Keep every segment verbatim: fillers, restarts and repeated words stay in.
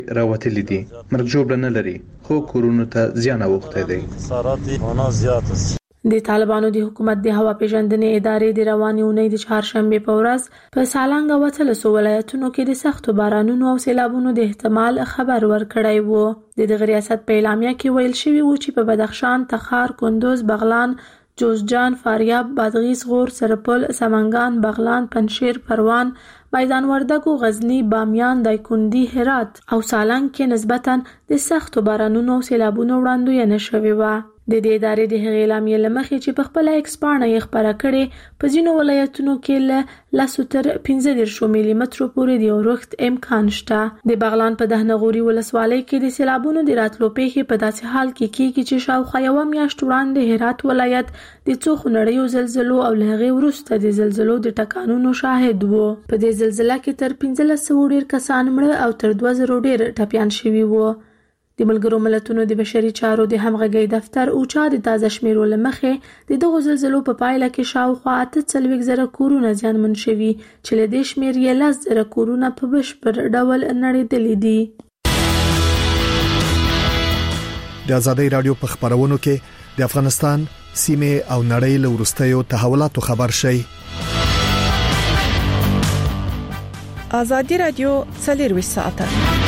راوتلي دي مرګ جوړ نه لري خو کورونو ته زیان اوخته دی. د طالبانو د حکومت د هوا پیژندنې ادارې د روانې اونۍ د چهارشنبه په ورځ په سالنګ او اتلسو ولایتونو کې د سختو بارانونو او سیلابونو د احتمال خبر ورکړی وو. د دغه ریاست په اعلامیه کې ویل شوی وو چې په بدخشان، تخار، کندوز، بغلان، جوزجان، فاریاب، بادغیس، غور، سرپل، سمنگان، بغلان، پنشیر، پروان، میدان وردګو، غزنی، بامیان، دایکنډي، هرات او سالنګ کې نسبتاً د سختو بارانونو او سیلابونو وړاندوینه شوې وه. د دې ادارې د هغې اعلامیې له مخې چې په خپله ایکس پاڼه یې خپره کړې، په ځینو ولایتونو کې له لسو تر پنځه دېرشو میلي مترو پورې د اورښت امکان شته. د بغلان په دهنغوري ولسوالۍ کې د سیلابونو د راتلو پیښې په داسې حال کې کېږي چې شاوخوا یوه میاشت وړاندې هرات ولایت د څو خونړیو زلزلو او له هغې وروسته د زلزلو د ټکانونو شاهد و. په دې زلزله کې تر پنځلس سوه ډېر کسان مړه او تر دوه زرو ډېر ټپیان شوي وو. د ملګرو ملتونو د بشري چارو د همغږۍ دفتر اوچا د تازه شمیرو له مخې د دغو زلزلو په پایله کې شاوخوا اته څلوېښت زره کورونه زیانمن شوي چې له دې شمېر یې لس زره کورونه په بشپړ ډول نړېدلي دي. د ازادۍ راډیو په خبرونو کې د افغانستان سیمه او نړۍ له وروستیو تحولاتو خبر شي. ازادي راډیو څلور ساعته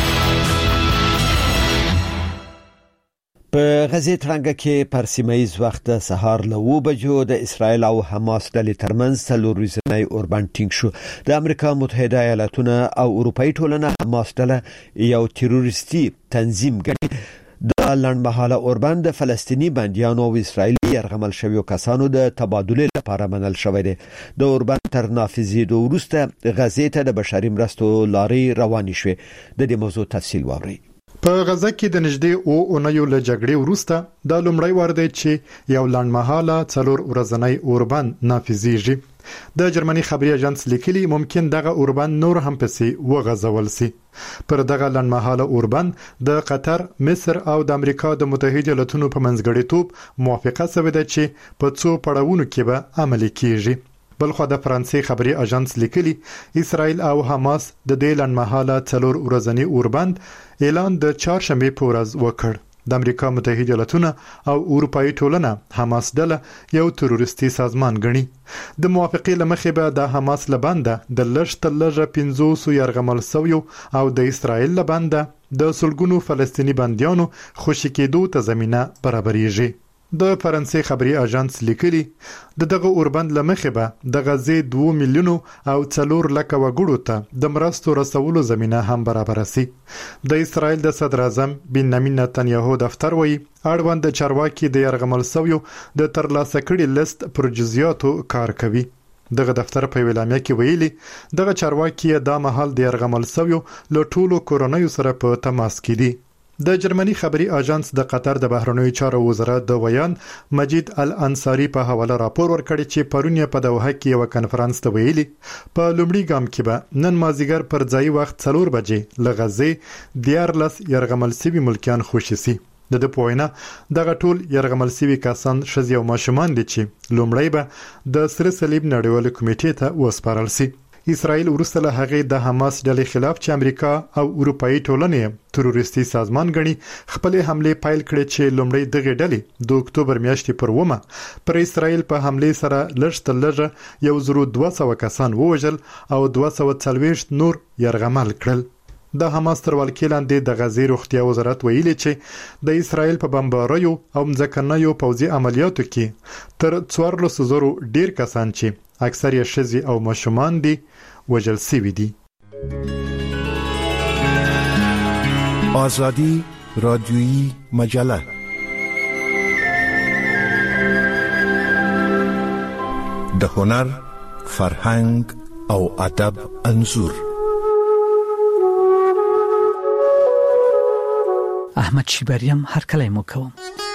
په غزې ترنګ کې پر سیمایي وخت سهار له و بجو د اسرایل او حماس ډلې ترمنځ څلور ورځې اوربند ټینګ شو. د امریکا متحده ایالاتونه او اروپאי ټولنه حماس ډله یو تروریستي تنظیم ګڼي. د لړمحاله اوربند د فلسطینی بنديانو او اسرایلی يرغمل شویو کسانو د تبادله لپاره منل شوی دی. د اوربند تر نافذېدو وروسته غزې ته د بشري مرستو لارې روانې شوې. د دې موضوع تفصیل واورئ. په غزه کې د نږدې او اونیو له جګړې وروسته د لومړی وار دی چې یو لنډمهاله څلور ورځنی اوربند نافذېږي. د جرمني خبري اژانس لیکلي ممکن دغه اوربند نور هم پسې وغځول سي. پر دغه لنډمهاله اوربند د قطر، مصر او د امریکا د متحده ایالاتونو په منځګړیتوب موافقه شوې ده چې په څو پړاوونو کې به عملي کیږي. بلخو د فرانسې خبري اژانس لیکلي اسرائیل او حماس د دې لنډمهاله څلور ورځنی اوربند اعلان د چهارشنبه په ورځ وکړ. د امریکا متحده ایالاتونه او اروپאי ټولنه حماس ډله یو تروریستي سازمان ګڼي. د موافقې لمخې به د حماس لبنده د لږ تر لږه پنځوس يرغمل سویو او د اسرائیل لبنده د سلګونو فلسطینی بنديانو خوشی کېدو ته زمينه برابرېږي. د فرانسې خبري اژانس لیکلي د دغه اوربند لمخې به د غزې دوه میلیونو او څلور لکه وګړو ته د مرستو رسولو زمينه هم برابر سي. د اسرائیل د صدر اعظم بنیامین نتنیاهو دفتر وایي اړوند چارواکي د يرغمل سویو د ترلاسه کړي لیست پر جزئیاتو کار کوي. دغه دفتر په اعلامیه کې ویلي دغه چارواکي د مهال د يرغمل سویو له ټولو کورونیو سره په تماس کې دي. د جرمني خبري اژانس د قطر د بهرنیو چارو وزارت د ویان مجید الانصاری په حواله راپور ورکړی چې پرون په دوحه کې یو کنفرانس ته ویلي په لومړي ګام کې به نن مازیګر پر ځای وخت څلور بجې لغزې دیارلس يرغمل سوي ملکیان خوشي سي. د د پوینه دغه ټول يرغمل سوي کسان شذ او ماشومان دي چې لومړی به د سره صلیب نړیوال کمیټې ته وسپارل سي. اسرائیل ورسته له هغه د حماس ډلې خلاف چې امریکا او اروپאי ټولنه تروریستي سازمان ګڼي خپل حمله پیل کړې چې لومړی دغه ډلې د اکتوبر میاشتې پر ومه پر اسرائیل په حمله سره لږ تر لږه یو زرو دوه سوه کسان ووژل او دوه سوه څلوېښت نور يرغمل کړل. د حماس تر ولکې لاندې د غزې روغتیا وزارت ویلي چې د اسرائیل په بمباریو او ځمکنیو پوځي عملیاتو کې تر څوارلس زرو ډیر کسان چې اکثر یې ښځې او ماشومان دي وژل شوي دي. آزادی رادیویی مجله د هنر، فرهنګ او ادب انځور. احمد شیبریم هر کله مو کوم.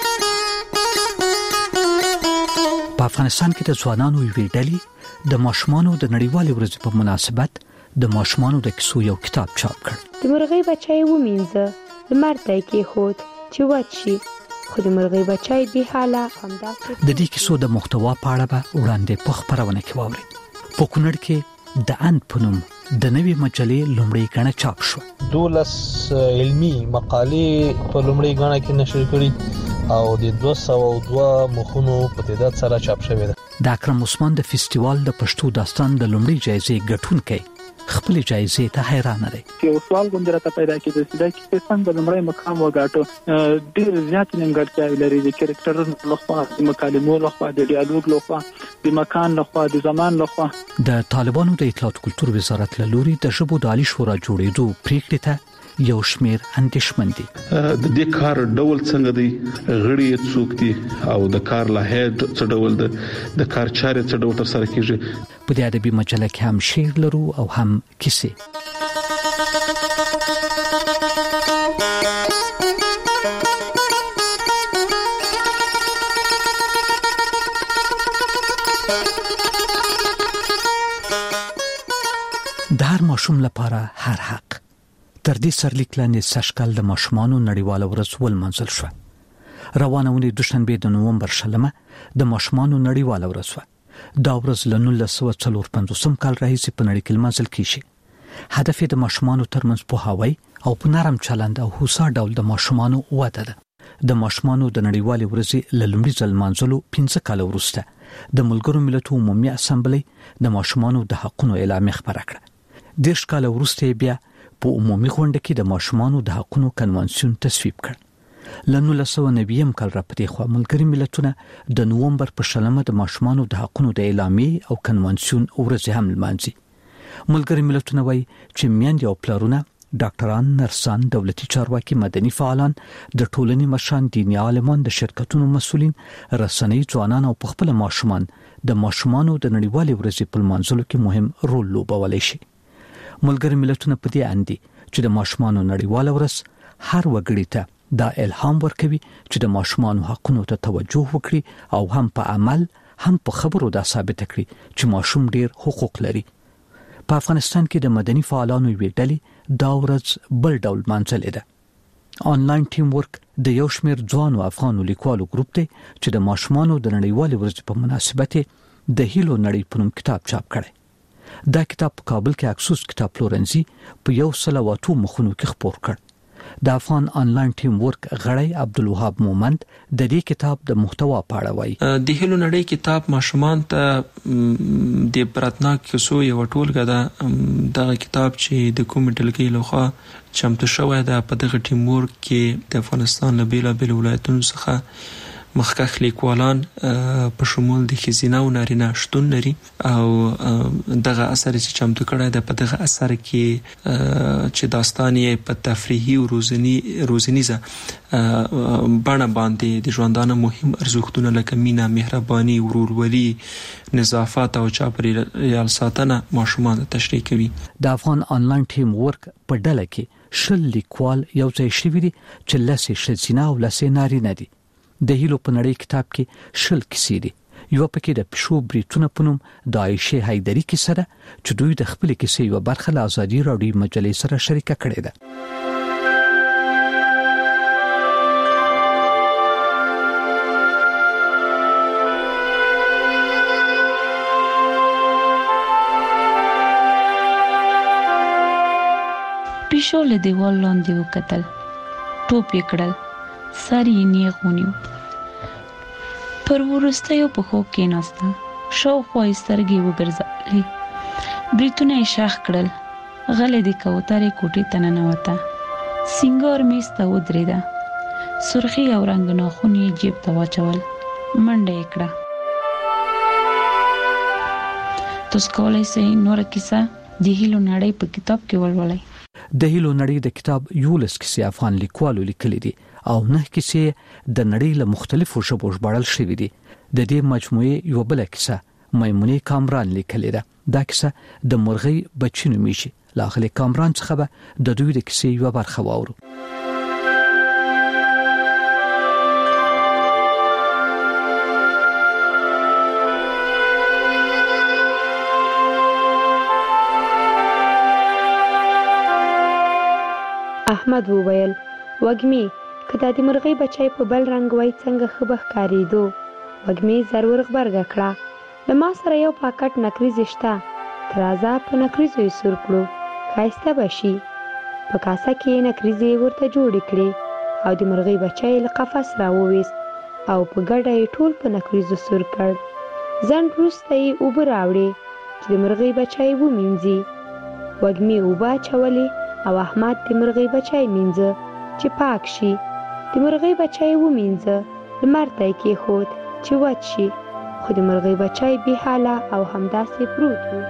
په افغانستان کې د ځوانانو یوې ډلې د ماشومانو د نړیوالې ورځې په مناسبت د ماشومانو د کیسو یو کتاب چاپ کړ. د مرغۍ بچی ومینځه، لمر ته یې کېښود چې وچ شي، خو د مرغۍ بچی بې حاله همداسې. د دې کیسو د محتوا په اړه به وړاندې په خپرونه کې واورئ. په کونړ کې د اند په نوم د نوې مجلې لومړی غڼه چاپ شو. دولس علمي مقالې په لومړی غڼه کې نشر کړي او د دوه سوه او دوه مخونو په تعداد سره چاپ شوی ده. د اکرم عثمان د فستیوال د پښتو داستان د لومړی جایزې ګټونکی خپل جایزې ته حیران دی. یو سوال غوندره ته پیدا کېده چې دا کې څنګه لومړی مقام وګاټو. ډېر زیات نیمګړتیاوې لري د کریکټرونو لخوا، د مکالمو لخوا، د ډیالوګ لخوا، د مکان لخوا، د زمان لخوا. د طالبانو د اطلاعات کلتور وزارت له لوري د ژبو د عالی شورا جوړېدو پریکړې ته یو شمیر اندېښمن دي. د دې کار ډول څنګه دی، غړي څوک دي او د کار لاهید څه ډول ده، د کار چارې څه ډول تر سره کیږي. په دې ادبي مجله کې هم شعر لرو او هم کیسې. د هر ماشوم لپاره هر حق. تر دې سرلیک لاندې سږکال د ماشومانو نړیواله ورځ ولمانځل شوه. روانه اونۍ دوشنبه د نومبر شلمه د ماشومانو نړیواله ورځ وه. دا ورځ له نولس سوه څلور پنځوسم کال راهیسې په نړۍ کې لمانځل کیږي. هدف یې د ماشومانو ترمنځ پوهاوی او په نرم چلند او هوسا ډول د ماشومانو وده ده. د ماشومانو د نړیوالې ورځې له لومړي ځل لمانځلو پنځه کاله وروسته د ملګرو ملتونو عمومي اسامبلۍ د ماشومانو د حقوقو اعلامیه خپره کړه. دېرش کاله وروسته بیا په عمومي غونډه کې د ماشومانو د حقوقو کنوانسیون تصویب کړ. له نولس سوه نوي کال را پدې خوا ملګري ملتونه د نومبر په شلمه د ماشومانو د حقوقو د اعلامیې او کنوانسیون ورځ هم لمانځي. ملګري ملتونه وایي چې میندې او پلرونه، ډاکټران، نرسان، دولتي چارواکي، مدني فعالان، د ټولنې مشران، دیني عالمان، د شرکتونو مسؤلین، رسنۍ ځوانان او خپل ماشومان د ماشومانو د نړیوالې ورځې په لمانځلو کې مهم رول لوبولی شي. ملګري ملتونه په دې اند دي چې د ماشومانو نړیواله ورځ هر وګړي ته دا الهام ورکوي چې د ماشومانو حقونو ته توجه وکړي او هم په عمل هم په خبرو دا ثابت کړي چې ماشوم ډیر حقوق لري. په افغانستان کې د مدني فعالانو یوې ډلې دا ورځ بل ډول مانځلې ده. آنلاین ټیم ورک د یو شمېر ځوانو افغانو لیکوالو ګروپ دی چې د ماشومانو د نړیوالې ورځې په مناسبت د هیلو نړۍ په نوم کتاب چاپ کړی. دا کتاب په کابل کې اکسوس کتاب پلورنځي په یو سل او اتو مخونو کې خپور کړ. د افغان آنلاین ټیم ورک غړی عبدالوهاب مومند د دې کتاب د محتوا په اړه وایي. د هیلو نړۍ کتاب ماشومان ته د براتناک کیسو یو ټولګه ده. دغه کتاب چې د کوم ډلګۍ لخوا چمتو شوی ده په دغه ټیم ورک کې د افغانستان له بیلابیلو ولایتونو څخه مخکښ لیکوالان په شمول د ښځینه او نارینه شتون لري او دغه اثر چې چمتو کړی ده په دغه اثر کې چې داستان یې په تفریحي او روزنی روزنیزه بڼه باندې د ژوندانه مهم ارزښتونه لکه مینه، مهرباني، ورورولي، نظافت او چاپیریال ساتنه ماشومان ته تشریح کوي. د افغان آنلاین ټیم ورک په ډله کې شل لیکوال یو ځای شوي دي چې لسې ښځینه او لسې نارینه دي. د هیلو په نړۍ کتاب کې شل کیسې دي. یو پکې د پښو بریتونه په نوم د عایشه حیدري کیسه ده چې دوی د خپل کیسې یو برخه له ازادي راډیو مجلې سره شریکه کړې ده. پیشو له دیوال لاندې وکتل، ټوپ یې کړل، سر یې نیغ ونیو. پر ورستیو پښو کېناسته، شاوخوا یې سترګې وګرځولې، بریتونه یې شاخ کړل، غلې د کوترې کوټې ته ننوته، سینګار میز ته ودرېده، سرخي او رنګ ناخون یې جیب ته واچول، منډه یې کړه. تاسو کولی شئ نوره کیسه د هیلو نړۍ په کتاب کې ولولئ. د هیلو نړۍ د کتاب یولس کیسې افغان لیکوالو لیکلي دي او نه کیسې د نړۍ له مختلفو ژبو ژباړل شوي دي. د دې مجموعې یو بل کیسه میمونې کامران لیکلې ده. دا کیسه د مرغۍ بچی نومیږي. له اغلې کامران څخه به د دوی د کیسې یو برخه واورو. احمد وویل وږمې که دا د مرغۍ بچی په بل رنګ وای څنګه ښه به ښکارېدو. وږمې زر ور غبرګه کړه له ما سره یو پاکټ نکریزې شته ترازا په نکریزو یې سور کړو، ښایسته به شي. په کاسه کې نکریزې ورته جوړې کړې او د مرغۍ بچی له قفس راوویست او په ګډه یې ټول په نکریزو سور کړ. ځنډ وروسته یې اوبه راوړې چې د مرغۍ بچی ومینځي. وږمې اوبه اچولې او احمد د مرغۍ بچی مینځه چې پاک شي. د مرغۍ بچی ومینځه، لمر ته یې کېښود چې وچ شي، خو د مرغۍ بچی بې حاله او همداسې پروت و.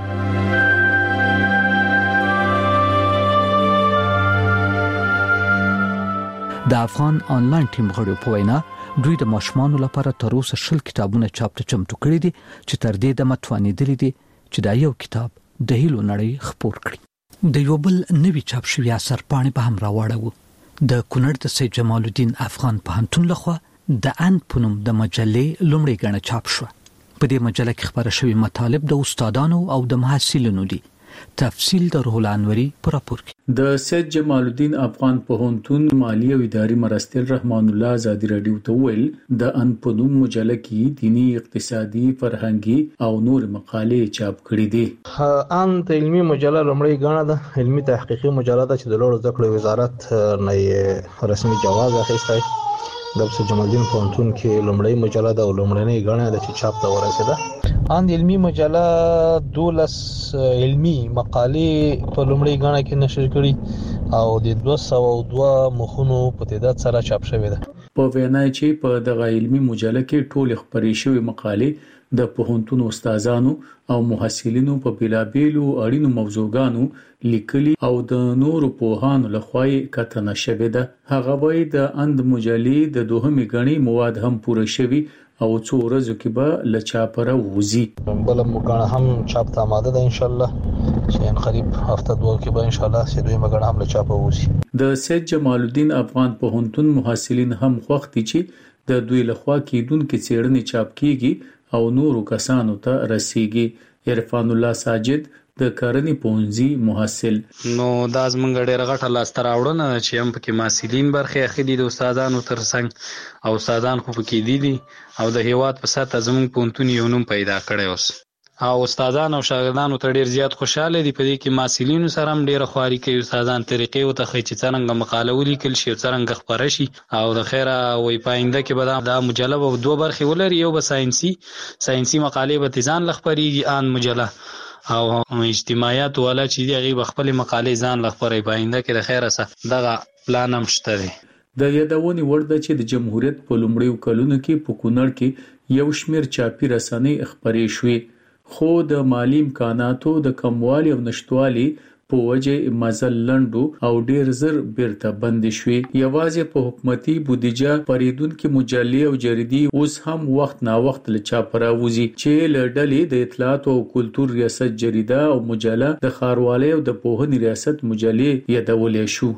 د افغان آنلاین ټیم غړو په وینا دوی د ماشومانو لپاره تر اوسه شل کتابونه چاپ ته چمتو کړي دي چې تر دې د متوانیدلې دي چې دا یو کتاب د هیلو نړۍ خپور کړي. د یو بل نوی چاپ شوی اثر پاڼې به هم راوړو. د کونړ د سید جمال الدین افغان پوهنتون لخوا د ان پونم د مجلې لومړی غنه چاپ شو. په دې مجله کې خبره شوی مطالب د استادانو او د محصلینو دي. تفصیل د روح الانوری پر راپور کې. د سید جمال الدین افغان پوهنتون مالی او اداري مرستیال رحمان الله ازادي رادیو ته ویل د ان پونم مجله کې دینی، اقتصادي، فرهنګي او نور مقالې چاپ کړې دي. ان د علمي مجله لومړی غاڼه ده، علمي تحقیقي مجله ده چې د لوړو زده کړو وزارت نه رسمي جواز اخیستی. د سید جمال الدین پوهنتون کې لومړی مجله ده او لومړنۍ غاڼه ده چې چاپ ته ورسېده. ان علمي مجله دولس علمي مقالې په لومړی غاڼه کې نشر کړي او د دوه سوه او دوه مخونو په تعداد سره چاپ شوې ده. په وینا چې په دغه علمي مجله کې ټول خبرې شوې مقالې د پوهنتون استادانو او محصلینو په بلابېلو اړینو موضوعګانو لیکلي او د نورو پوهانو لخوا کتنه شوې ده. هغه وایي د اند مجلې د دوهمې غني مواد هم پوره شوي او څو ورځې کې به لچاپره وځي. بل مګړه هم چاپ ته آماده ده ان شاء الله چې ان قریب هفته دوه کې به ان شاء الله سې دوی مګړه هم لچاپه وځي. د سید جمال الدین افغان پوهنتون محصلین هم خوښ دي چې د دوی لخوا کېدونکې څېړنې چاپ کیږي او نورو کسانو ته رسیږي. عرفان الله ساجد د کرنې پونځي محصل. نو دا زمونږ ډېر غټه لاسته راوړنه چې هم پکې محصلین برخه اخلي د استادانو ترڅنګ او استادان خو پکې دي او د هیواد په سطح زمونږ پونتون یو نوم پیدا کړی اوس او استادان او شاګردانو ته ډېر زیات خوشاله دي. په دې کې محصلینو سره هم ډېر خواري کوي. استادان طریقې او تخې چې څنګه مقاله ولیکل شي او څنګه خبره شي او د خیره وې پاینده کې به دا مجله به دوه برخې ولري، یو به ساينسي ساينسي مقالې به تیزان لخبريږي ان مجله او اجتماعیات ولا چې دی غي خپل مقالې ځان لخبري پاینده کې د خیره سره دغه پلان هم شته دی. د یادونې وړ ده چې د جمهوریت په لومړیو کلونو کې په کونړ کې یو شمېر چاپی رسنۍ خبرې شوې، خو د مالی امکاناتو د کموالي او نشټوالي په وجه مزل لندو او ډیر زر بیرته بند شوې. یوازې په حکومتي بودیجه پریدونکو مجلې او جریدې اوس هم وخت نا وخت له چاپ راوځي چې لړډلې د اطلاعات او کلتور ریاست جریده او مجله د خاروالۍ او د پوهنې ریاست مجلې یادولې شو.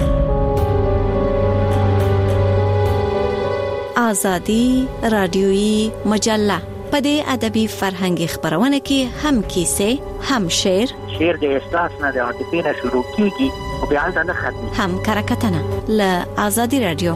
آزادی رادیویی مجله په دې ادبي فرهنګي خبرونه کې هم کیسې، هم شعر شعر د احساس نه د عاطفې نه شروع کیږي او بیا نه ختمي، هم کرکټنه ل آزادی رادیو.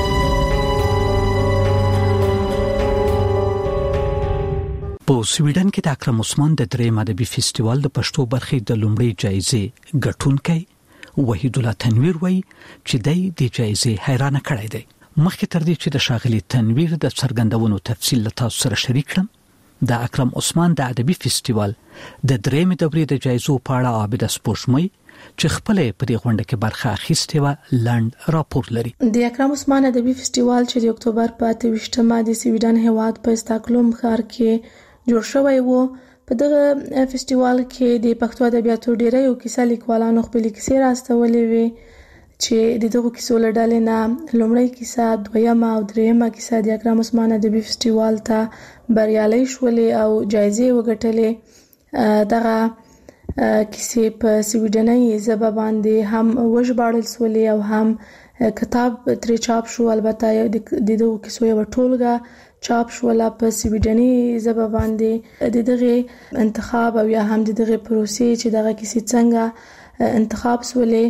په سویډن کې د اکرم عثمان د دریم ادبي فستیوال د پښتو برخې د لومړۍ جایزې ګټونکی وحید الله تنویر وایي چې د دې جایزې حیرانه کړی دی. مخکې تر دې چې د شاغلي تنویر د څرګندونو تفصیل له تاسو سره شریک کړم، د اکرم عثمان د ادبي فستیوال د درېمې دورې د جایزو په اړه عابد سپوږمۍ چې خپل په دې غونډه کې برخه اخیستې و لند راپور لري. د اکرم عثمان ادبي فستیوال چې د اکتوبر په اته ویشتمه د سویډن هیواد په استاکلوم ښار کې جوړ شوی و. په دغه فستیوال کې د پښتو ادبیاتو ډیری یو کیسه لیکوالانو خپل کیسې راستولې وي چې د دغه کیسو لړل نه لومړی کیسه، دویمه او دریمه کیسه د اکرم عثمان ادبي فستیوال ته بریالي شولې او جایزې وګټلې. دغه کیسې په سویډنۍ ژبه باندې هم وژباړل شولې او هم کتاب ترې چاپ شو. البته د دغه کیسو یو ټولګه چاپ شوله په سویډنۍ ژبه باندې. د دغه انتخاب او یا هم د دغه پروسې چې دغه کیسې څنګه انتخاب شولې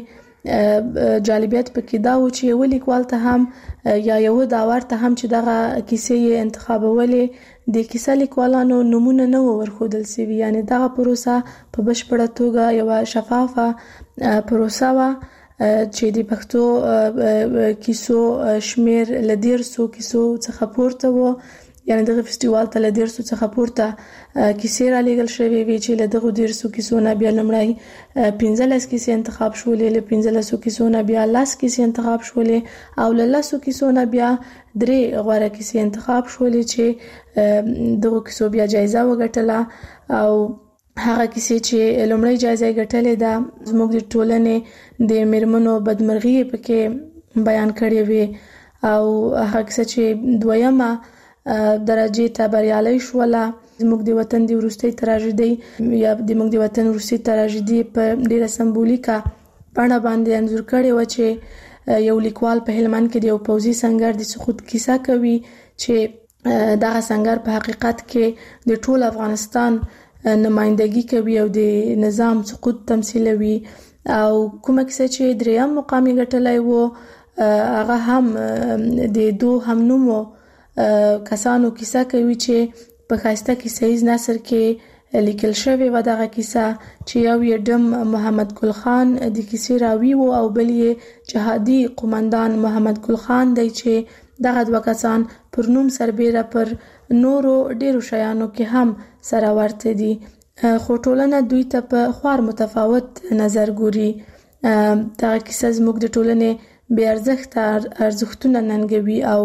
جالبیت پکې دا و چې یو لیکوال ته هم یا یو داور ته هم چې دغه کیسې انتخابولې د کیسه لیکوالانو نمونه نه ورخودل سوي، یعنی دغه پروسه په بشپړه توګه یو شفافه پروسه و چې د پښتو کیسو شمیر ل ډیرسو کیسو څخه پورته و، یعنی دغه فستیوال ته ل ډیرسو څخه پورته کیسې را لېږل شوې وي چې له دغه ډیرسو کیسو نه بیا لمړی پنځلس کیسې انتخاب شولې، له پنځلسو کیسو نه بیا لس کیسې انتخاب شولې او له لسو کیسو نه بیا درې غوره کیسې انتخاب شولې چې دغه کیسو بیا جایزه وګټله او هغه کیسې چې لمړی جایزه ګټلې ده زموږ د ټولنې د میرمنو بدمرغي پکې بیان کړې وي او هغه کیسه چې دویمه درجه ته بریالي شوله زموږ د وطن د وروستي تراژیدي یا د موږ د وطن وروستي تراژیدي په ډیره سمبولیکه بڼه باندې انځور کړي و چې یو لیکوال په هلمند کې د یو پوځي سنگر د سقوط کیسه کوي چې دغه سنگر په حقیقت کې د ټول افغانستان نمائندګي کوي او د نظام سقوط تمثیلوي او کومه کیسه چې دریم مقام ګټلای وو هغه هم د دوه همنومو کسانو کیسه کوي چې په خاسته کې سیز نصر کې لیکل شوی و دغه کیسه چې یو یې ډم محمد ګل خان د کیسې راوي وو او بل یې جهادي قومندان محمد ګل خان دی چې دغه دوه کسان پر نوم سربېره پر نورو ډیرو شیانو کې هم سره ورته دي، خو ټولنه دوی ته په خوار متفاوت نظر ګوري. دغه کیسه زموږ د ټولنې بې ارزښته ارزښتونه ننګوي او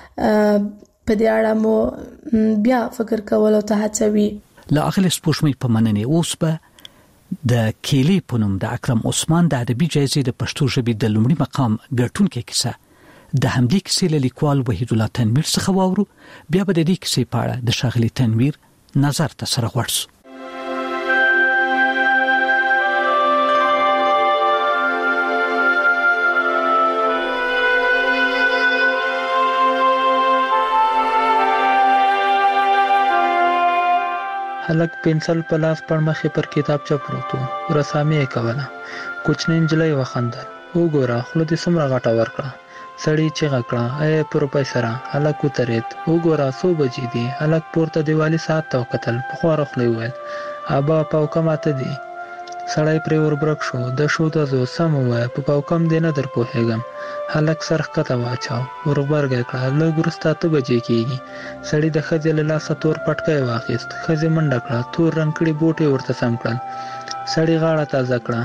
په دې اړه مو بیا فکر کولو ته هڅوي. له اغلی سپوږمۍ په مننې اوس به د کېلې په نوم د اکرم عثمان د ادبي جایزې د پښتو ژبې د لومړي مقام ګټونکې کیسه د همدې کیسې له لیکوال وحید الله تنویر څخه واورو، بیا به د دې کیسې په اړه د ښاغلي تنویر نظر ته سره ورسو. هلک پنسل په لاس پړمخې پر کتابچه پروت و، رسامي یې کوله. کوچنۍ نجلۍ وخندل. وګوره خوله دې څومره غټه ورکړه. سړی چیغه کړه ای پروفیسره. هلک وترید. وګوره څو بجې دي. هلک پورته دیوالي ساعت ته وکتل. په خواره خوله یې وویل ابا پاوکم اته دي. سړی پرې وربرک شو. د شو د زو سم ووایه په پاوکم دې نه در پوهېږم. هلک سر ښکته واچاو. ورغبرګه کړه. لږ وروسته اته بجې کېږي. سړي د ښځې له لاسه تور پټکی واخیست. ښځې منډه کړه. تور رنګ کړي بوټي ورته سم کړل. سړي غاړه تازه کړه.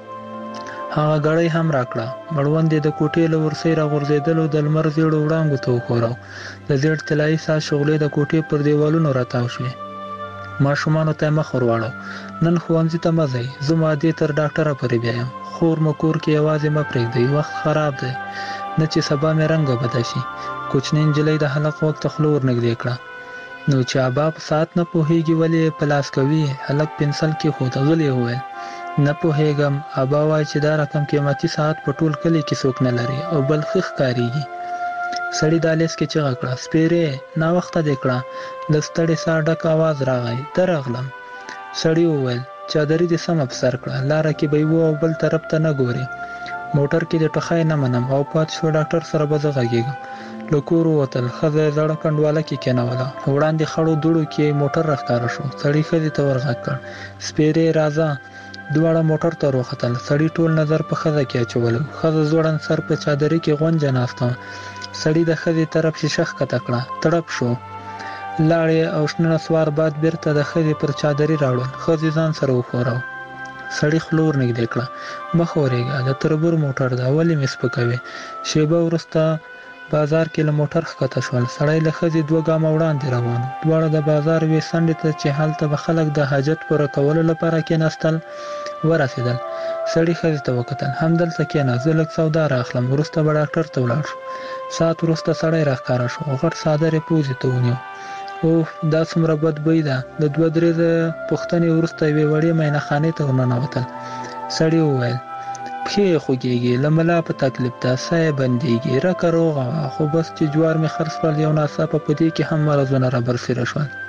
هغه غړی هم راکړه. مړوند د کوټې له ورسې راغورځېدلو د لمر زیړو وړانګو ته وښوراو. د زیړ طلایي ساه شغلې د کوټې پر دیوالونو راتاو شوې. ماشومانو ته مخ ورواړو. نن ښوونځي ته مه ځئ. زه مادې تر ډاکټره پورې بیایم. خور مو کور کې یوازې مه پرېږدئ. وخت خراب دی. نه چې سبا مې رنګه بده شي. کوچنۍ نجلۍ د هلک غوږ ته خوله ورنږدې کړه. نو چې ابا په ساعت نه پوهېږي ولې په لاس کوي؟ هلک پنسل کېښود. غلی یې وویل نه پوهېږم. ابا وایي چې دا رقم قیمتي ساعت په ټول کلي کې څوک نه لري او بل ښه ښکارېږي. سړي دهلیز کې چیغه کړه سپېرې ناوخته دې کړه. له ستړې ساه ډک اواز راغی. درغلم. سړي وویل چادري دې سمه په سر کړه. لاره کې به یې او بل طرف ته نه ګورې. موټر کې د ټخی نه منم او پاتې شو ډاکټر سره به زه غږېږم. له کور ووتل. ښځه یې زړه کنډواله کې کېنوله. وړاندې خړو دوړو کې موټر راښکاره شو. سړي ښځې ته ورغږ کړ سپېرې راځه. دواړه موټر ته وروختل. سړي ټول نظر په ښځه کې اچولو. ښځه ځوړند سر په چادري کې غونجه ناسته. سړي د ښځې طرف شیشه ښکته کړه. تړپ شو. لاړې او شنه نسوار باد بیرته د ښځې پر چادري راوړل. ښځې ځان سره وښوراو. سړي خوله ورنږدې کړه. مه ښورېږه د تربور موټر ده ولې مې سپکوې؟ شېبه وروسته بازار کې له موټر ښکته شول. سړی له ښځې دوه ګامه وړاندې روان و. دواړه د بازار یوې څنډې ته چې هلته به خلک د حاجت پوره کولو لپاره کېناستل ورسېدل. سړي ښځې ته وکتل. همدلته کېنه زه لږ سودا راخلم. وروسته به ډاکټر ته ولاړ شو. ساعت وروسته سړی راښکاره شو. غټ څادر یې پوزې ته ونیو. اوف دا څومره بد بوی ده. د دوه درې پوښتنې وروسته یوې وړې میینخانې ته ورننوتل. سړي وویل پښې یې خوږېږي. له ملا په تکلیف ده. ساه یې بندېږي. رکه روغه وه خو بس چې جوار مې خرڅ کړل یو ناڅاپه په دې کې هم مرضونه رابرسېره شول.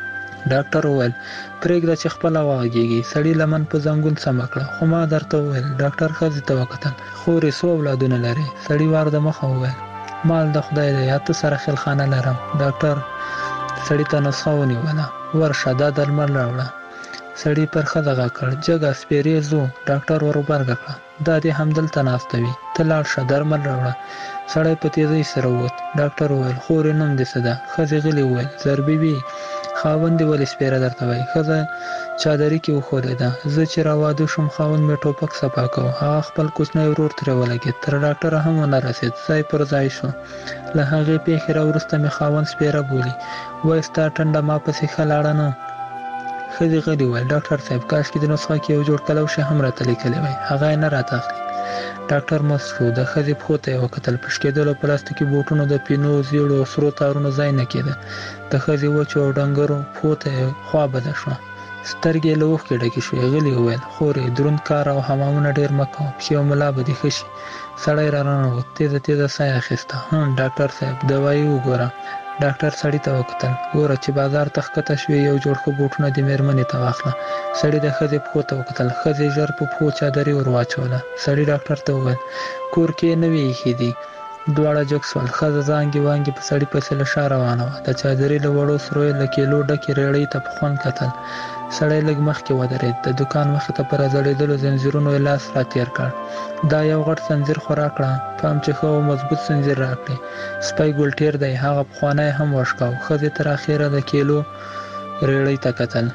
ډاکټر وویل پرېږده چې خپل واغږیږي. سړی لمن په زنګون سم کړ. خو ما درته وویل ډاکټر ښځې ته وکتل. خورې څو اولادونه لري؟ سړی وار د مخه وویل مال د خدای دی، اته سره خلخانه لرم. ډاکټر سړی ته نسخه ونیوله. ورشه دا درمل راوړه. سړی پر ښځه غږ کړ جګه سپېرې ځو. ډاکټر ور وبرګه کړه دا دې همدلته ناسته وي، ته لاړ شه درمل راوړه. سړی په تیزۍ سره ووت. ډاکټر وویل خورې نوم دې څه ده؟ ښځې غلې وویل زربي بي. خاوند دې ولې سپېره درته وایي؟ ښځه چادري کې وښودېده. زه چې را واده شوم خاوند مې ټوپک صفا کوه. هغه خپل کوچنی ورور ترې ولګېد. تر ډاکټره هم ونه رسېد. ځای پر ځای شو. له هغې پیښې راوروسته مې خاوند سپېره بولي. وایي ستا ټنډه ما پسې ښه لاړه نه. ښځې غلې وویل ډاکټر صاحب کاشکې د نسخه کې یو جوړ کلوشې هم راته لیکلی وای، هغه یې نه راته اخلي. ډاکټر مسک شو. د ښځې پښو ته یې وکتل. په شکېدلو پلاستیکي بوټونو د پینو زیړو او سرو تارونو ځای نه کېده. د ښځې وچو او ډنګرو پښو ته یې خوا بده شوه. سترګې یې له اوښکې ډکې شوې. غلې وویل خورې دروند کار او حمامونه ډېر مه کوه، پښې او ملا به دې ښه شي. سړی را ننوت. تېزه تېزه ساه یې اخیسته. هم ډاکټر صاحب دوایي وګوره. ډاکټر سړی ته وکتل. ګوره چې بازار ته ښکته شوې یو جوړ ښه بوټونه د مېرمنې ته واخله. سړی د ښځې پښو ته وکتل. ښځې ژر په پښو چادري ور واچوله. سړی ډاکټر ته وویل کور کې یې نه وي ایښي دي. دواړه جګ سول. ښځه زانګې وانګې په سړي پسې له شا روانه وه. د چادري له وړو سرو یې له کیلو ډکې ریړۍ ته په خوند کتل. سړی لږ مخکې ودرېد. د دوکان مخې ته په راځړېدلو زنځیرونو یې لاس را تېر کړ. دا یو غټ زنځیر خو راکړه، پام چې ښه او مضبوط زنځیر راکړې. سپی ګلټیر دی، هغه پخوانی هم وشکاو. ښځې تر اخره د کیلو ریړۍ ته کتل.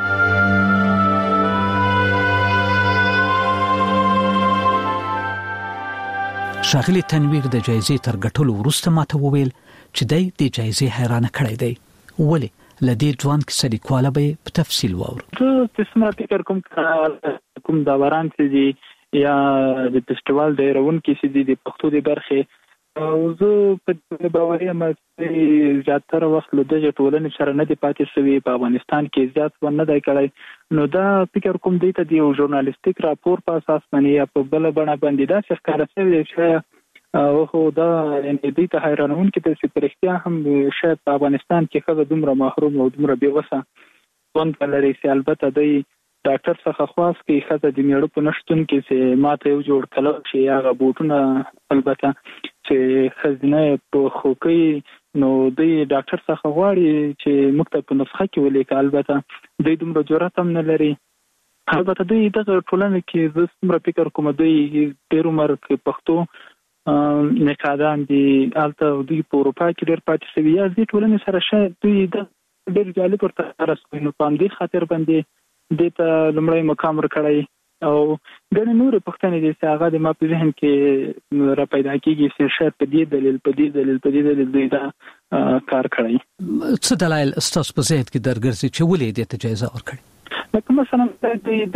ښاغلي تنویر د جایزې تر ګټلو وروسته ماته وویل چې دی د جایزې حیرانه کړی دی. ولې؟ له دې ځوان کیسه لیکواله به په تفصیل واورو. زه چې څومره فکر کوم کوم داوران چې دي یا د فستیوال د روونکي چې دي د پښتو د برخې او زه په باوري یم چې زیاتره وخت له دغه ټولنې سره نه دی پاتې شوی. په افغانستان کې زیات څه نه دی کړی. نو دا فکر کوم دی ته د یو ژورنالیستیک راپور په اساس باندې یا په بل بڼه باندې دا څه ښکاره شوی دی چې او خو دا دې ته حیرانونکي ته چې په رښتیا هم شاید په افغانستان کې ښځه دومره محروم او دومره بېوسه ژوند لري چې البته دی ډاکټر څخه خواست کوي ښځه د میړه په نشتون کې چې ماته یو جوړ کلوشې هغه بوټونه البته چې ښځینه په خوکۍ نو دی ډاکټر څخه غواړي چې موږ ته په نسخه کې ولیکه. البته دی دومره جرأت هم نه لري. البته دوی دغه ټولنه کې زه څومره فکر کوم دوی ډېر عمر کې پښتو نقادان دي هلته دوی په اروپا کې ډېر پاتې شوي یا دې ټولنې سره شاید دوی د ډېر جالب ورته رسوي. نو په همدې خاطر باندې دې ته لومړی مقام ورکړی او ګڼې نورې پوښتنې دي چې هغه د ما په ذهن کې را پیدا کېږي چې شاید په دې دلیل په دې دلیل په دې دلیل دوی دا کار کړی. څه دلایل ستاسو په ذهن کې درګرځي چې ولې دې ته جایزه ورکړې؟ لکه مثلا د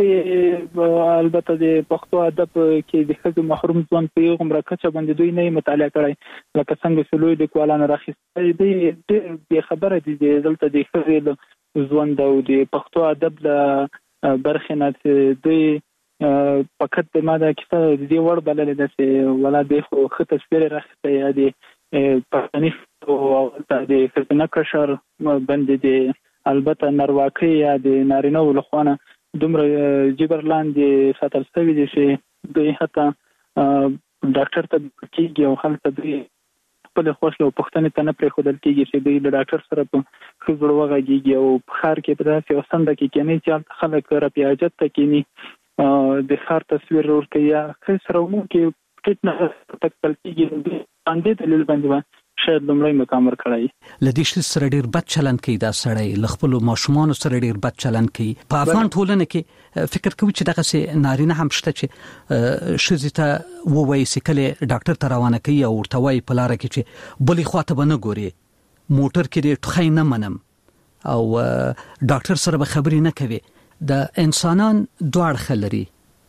البته د پښتو ادب کې د ښځو محروم ژوند په یو عمره کچه باندې دوی نه مطالعه کړی. لکه څنګه چې لوی لیکوالان راخیستي دي د خبره دي دلته د ښځو ژوند او د پښتو ادب د برخې نه دوی فقط د ما د کیسه د دې وړ بللې ده چې ولا د خو ښه تصویر راخیستی یا د پښتني او د ښځینه قشر باندې د البته نارواکۍ یا د نارینه‌و لخوا دومره جبر لاندې ساتل شوي دي چې دوی حتی ډاکټر ته کېږي او هلته دوی خپلې خوښې او پوښتنې ته نه پرېښودل کېږي چې دوی له ډاکټر سره په ښه زړه وغږېږي او په ښار کې په داسې یوه څنډه کې کېني چې هلته خلک رفع حاجت ته کېني د ښار تصویر ورکوي یا ښه سره ومونکې ټیټ نه تکتل کېږي باندې دلیل باندې شاید لومړی مقام ورکړی. له دې شي سره ډېر بد چلند کوي دا سړی له خپلو ماشومانو سره ډېر بد چلند کوي. په افغان ټولنه کې فکر کوي چې دغسې نارینه هم شته چې ښځې ته ووایي چې کله ډاکټر ته روانه کوي او ورته وایي په لاره کې چې بلې خوا ته به نه ګورې، موټر کې دې ټوخی نه منم او ډاکټر سره به خبرې نه کوي. د انسانان دوه اړخه لري،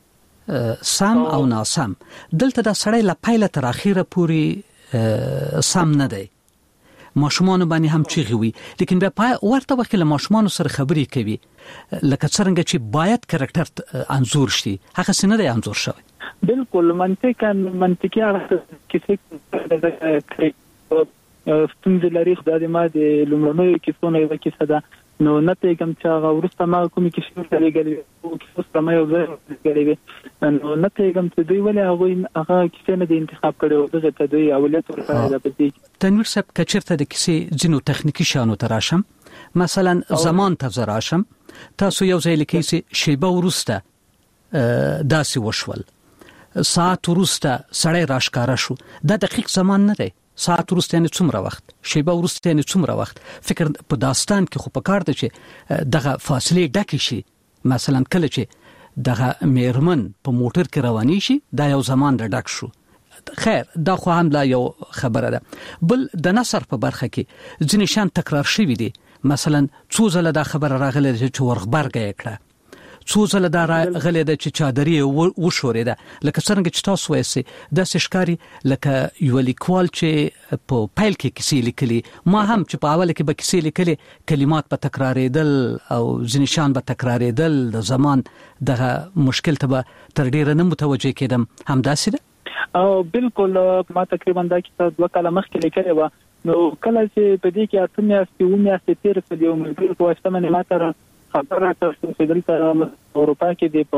سم او ناسم. دلته دا سړی له پیله تر اخره پورې سم نه دی. ماشومان باندې هم چیغي وي، لیکن بیا ورته وخت له ماشومان سره خبرې کوي لکه څنګه چې باید کریکټر انزور شي، هغه څنګه دی انزور شوی. بالکل منطقاً منطقي اړخ کیسه ستونزې لري. خدای دې ما د لومړنیو کیسو نه یوه کیسه ده نو نه پیغام چې هغه ورسته ما کومې کې شروع کړی غلي او کې څه ما یو ځای غلي نو نه پیغام ته دوی ولې هغه هغه کیسه نه د انتخاب کړو دغه ته دوی اولت ورکړل د پدې تنویر صاحب کچرته د کیسې ځینو تخنیکی شانو تراشم مثلا زمان ته زراشم تاسو یو ځای لیکئ چې شیبه ورسته داسې وشول ساعت ورسته سړی راشکاره شو دا دقیق زمان نه دی ساعت ورسته یعنی څومره وخت شیبه ورسته یعنی څومره وخت فکر په داستان کې خو په کار ده چې دغه فاصله ډکه شي مثلا کله چې دغه میرمن په موټر کې رواني شي دا یو زمان د ډک شو خیر دا خو هم لا یو خبره ده بل د نثر په برخه کې ځینې شان تکرار شوی دي مثلا څو ځله دا خبره راغله چې ورغبرګه کړه څو ځله دا غلې د چې چادري و شورېده لکه څنګه چې تاسو وایسي د سشکاري لکه یو لیکوال چې په پایل کې کیسې لیکلي ما هم چې په اول کې به کیسې لیکلي کلمات په تکرارېدل او ځینې شان به تکرارېدل د زمان دغه مشکل ته به تر ډیره نه متوجه کېدم همداسې ده او بالکل ما تقریبا دا کیسه دوه کاله مخکې لیکلې وه نو کله چې په دې کې اته میاشتې اوه میاشتې تېرې کړې یو ملګري په واسطه باندې ما ته خبره تاسو چې دلته اروپا کې د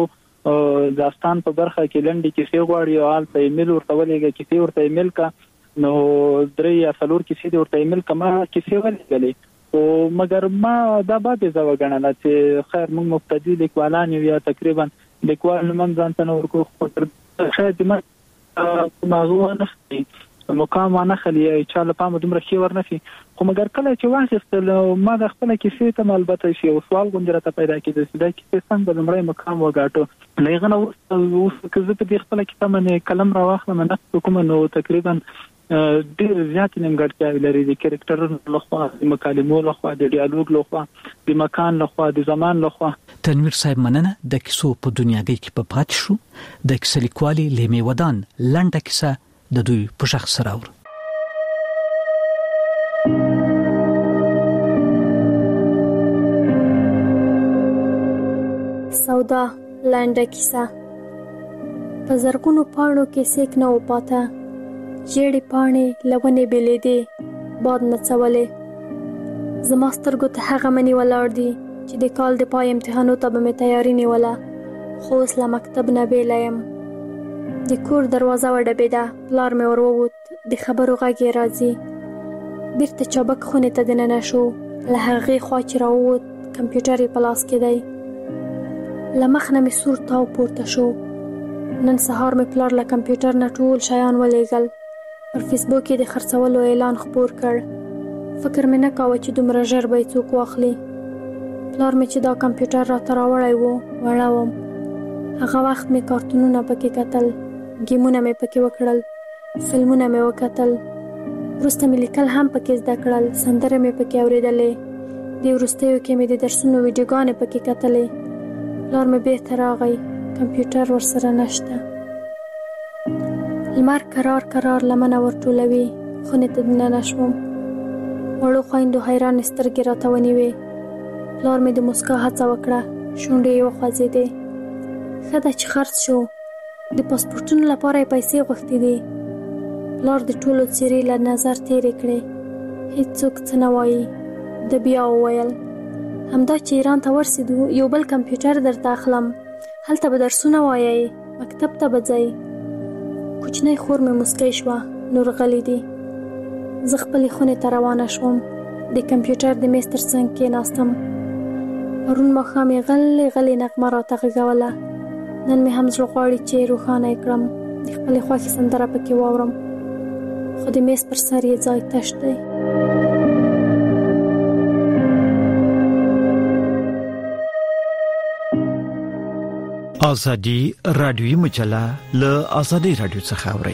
پښتو داستان په برخه کې لنډي کیسې غواړي او حال په ایمیل ورته ولېږي کیسې ورته ایمیل کا نو درې یا څلور کیسې ورته ایمیل کما کیسې ولېږلې او مګر ما دا به زو غننه چې خیر موږ مبتدی لیکوالان یو یا تقریبا لیکوال من ځان ته نور کو شاید ما موضوع نه مقام نه خلی چې له پام دومره خي ورنفي خو مګر کله چې واخیستل ما د خپل کیسې ته البته شی او سوال غوندره ته پیدا کېده چې دا کیسه څنګه د لمړی مقام وګاټو نه غنه اوس کزه په دې خپل کیسه باندې قلم را واخلم نه کوم نو تقریبا ډیر زیات نیمګړتیا لري د کریکټر لخوا د مکالمو لخوا د ډیالوګ لخوا د مکان لخوا د زمان لخوا تنویر صاحب مننه د کیسو په دنیاګۍ کې په پات شو د کیسې لیکوالي لیمه ودان لنډه کیسه د دوی په شخص سره اور سودا لنډه کیسه په زرګونو پاڼو کې سیک نه و پاته جېړې پاڼې لونې بلې دي باد نڅولې زما سترګو ته هغه منی ولاړ دي چې د کال د پای امتحانو ته به مې تیاری نیوله خو اوس له مکتب نه بیله یم د کور دروازه وډبېده پلار مې ور ووت د خبرو غږ یې راځي بیرته چابک خونې ته دننه شو له هغې خوا چې راووت کمپیوټر یې په لاس کې دی له مخ نه مې سور تاو پورته شو نن سهار مې پلار له کمپیوټر نه ټول شیان ولیږل پر فیسبوک یې د خرڅولو اعلان خپور کړ فکر مې نه کاوه چې دومره ژر به یې څوک واخلي پلار مې چې دا کمپیوټر راته راوړی و وړه وم هغه وخت مې کارتونونه پکې کتل ګیمونه مې پکې وکړل فلمونه مې وکتل وروسته مې لیکل هم پکې زده کړل سندره مې پکې اورېدلې د وروستیو کې مې د درسونو ویډیوګانې پکې کتلې پلار مې بېرته راغی کمپیوټر ورسره نشته لمر کرار کرار لمنه ورټولوي خونې ته دننه شوم وړو خویندو حیرانې سترګې راته ونیوې پلار مې د مسکا هڅه وکړه شونډې یې وخوځېدې ښه ده چې خرڅ شو د پاسپورټونو لپاره یې پیسې غوښتې دي پلار د ټولو څیرې له نظر تېرې کړې هیڅوک څه نه وایي ده بیا وویل همدا چې ایران ته ورسېدو یو بل کمپیوټر درته اخلم هلته به درسونه وایئ مکتب ته به ځئ کوچنۍ خور مې مسکی شوه نور غلی دي زه خپلې خونې ته روانه شوم د کمپیوټر د میز تر څنګ کېناستم پرون ماښام یې غلې غلې نغمه راته غږوله نن مې هم زړه غواړي چې روښانه یې کړم د خپلې خوښې سندره پکې واورم خو د میز پر سر یې ځای تش دی ازادي رادیوي مجله له ازادي رادیو څخه اوري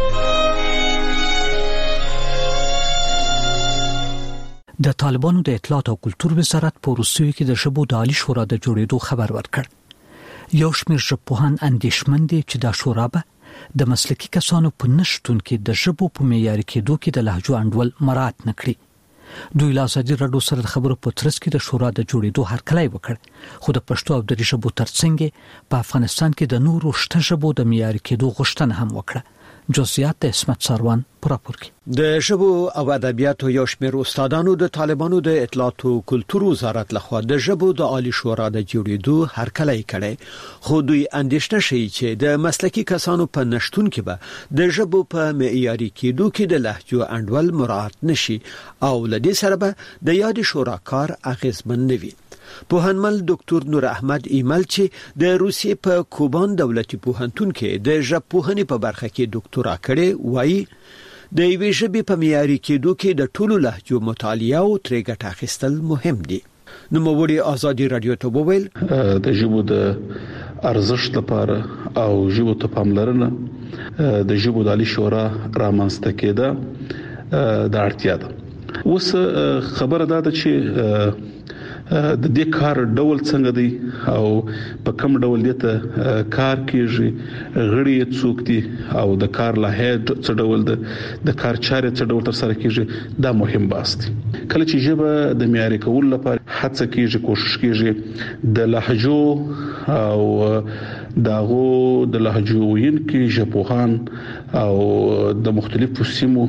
د طالبانو د اطلاعات او کلتور وزارت په روسیې کې د ژبو د عالی شورا د جوړېدو خبر ورکړ یو شمېر ژبپوهان اندېښمن دي چې دا شورا به د مسلکي کسانو په نشتون کې د ژبو په معیاري کېدو کې د لهجو انډول مراعات نه کړي دوی له ازادي راډیو سره د خبرو په ترڅ کې د شورا د جوړېدو هرکلی وکړ خو د پښتو او دري ژبو ترڅنګ په افغانستان کې د نورو شته ژبو د معیاري کېدو غوښتنه هم وکړه جزئیات د اسمت سروان پراپور کی د ژبو او ادبیاتو یو شمېر استادانو د طالبانو د اطلاعات او کلتور وزارت لخوا د ژبو د عالی شورا د جوړېدو هرکلی کړي خو دوی اندېښنه شي چې د مسلکي کسانو په نشټون کې به د ژبو په معیاري کېدو کې د لهجو انډول مراعات نشي او لدې سره به د یاد شورا کار اغیزمن نه وي. پوهنمل ډاکټر نور احمد ایمل چې د روسیې په کوبان دولتي پوهنتون کې د ژبپوهنې په برخه کې ډاکټورا کړې وایي د یوې ژبې په معیاري کېدو کې د ټولو لهجو مطالعه او ترې ګټه اخیستل مهم دي. نو موږ آزادي رادیو ته وویل د ژبو د ارزښت لپاره او ژبو ته پاملرنه د ژبو د عالی شورا رامنځته کېده د اړتیا ده. اوس خبره ده چې د دې کار ډول څنګه دی او په کوم ډول دې ته کار کیږي غړي څوک دي او د کار لایحه څه ډول ده د کار چارې څه ډول تر سره کیږي دا مهم بحث دی. کله چې ژبه د معیاري کول لپاره هڅه کیږي کوشش کیږي د لهجو او داغو د لهجو وین کې ژبپوهان او د مختلفو سیمو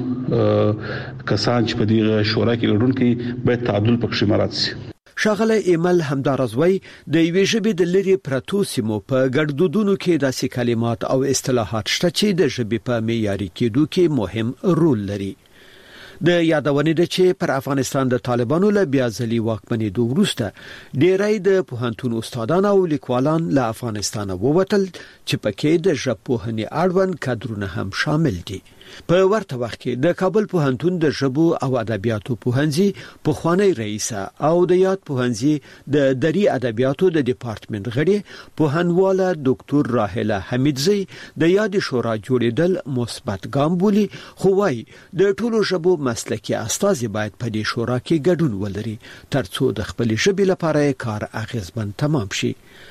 کسان چې په دې شورا کې ګډون کوي باید تعادل پکې مراعات شي. شاغله ایمل همدارزوی د یوې ژبې د لری پرتو سیمو په ګډوډونو کې داسې کلمات او اصطلاحات شته چې د ژبې په معیاري کېدو کې مهم رول لري. د یادونې ده چې پر افغانستان د طالبانو له بیا ځلي واکمنېدو وروسته ډېری د پوهنتون استادان او لیکوالان له افغانستان ووتل چې پکې د ژبپوهنې اړوند کادرونه هم شامل دي. په ورته وخت کې د کابل پوهنتون د ژبو او ادبیاتو پوهنځي پخوانی رئیس او د یاد پوهنځي د دري ادبیاتو د ډپارټمنټ غړي پوهنواله ډاکټر راهله حمیدزی د یاد شورا جوړیدل مثبت ګام بولي خو وايي د ټولو ژبو مسلکي استازي باید په دې شورا کې ګډون ولري ترڅو د خپل ژبې لپاره کار اغیزمن تمام شي.